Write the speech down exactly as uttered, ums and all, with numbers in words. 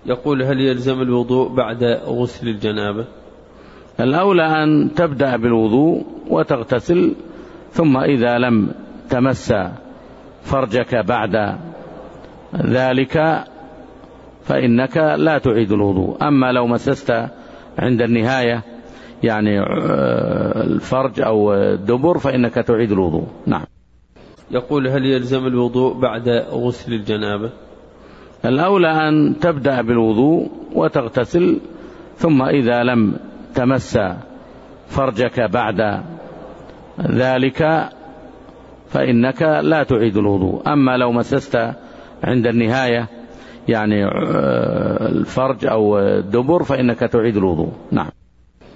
يقول: هل يلزم الوضوء بعد غسل الجنابة؟ الأولى أن تبدأ بالوضوء وتغتسل، ثم إذا لم تمس فرجك بعد ذلك فإنك لا تعيد الوضوء. أما لو مسست عند النهاية يعني الفرج أو الدبر فإنك تعيد الوضوء. نعم. يقول: هل يلزم الوضوء بعد غسل الجنابة؟ الأولى أن تبدأ بالوضوء وتغتسل، ثم إذا لم تمس فرجك بعد ذلك فإنك لا تعيد الوضوء. أما لو مسست عند النهاية يعني الفرج أو الدبر فإنك تعيد الوضوء. نعم.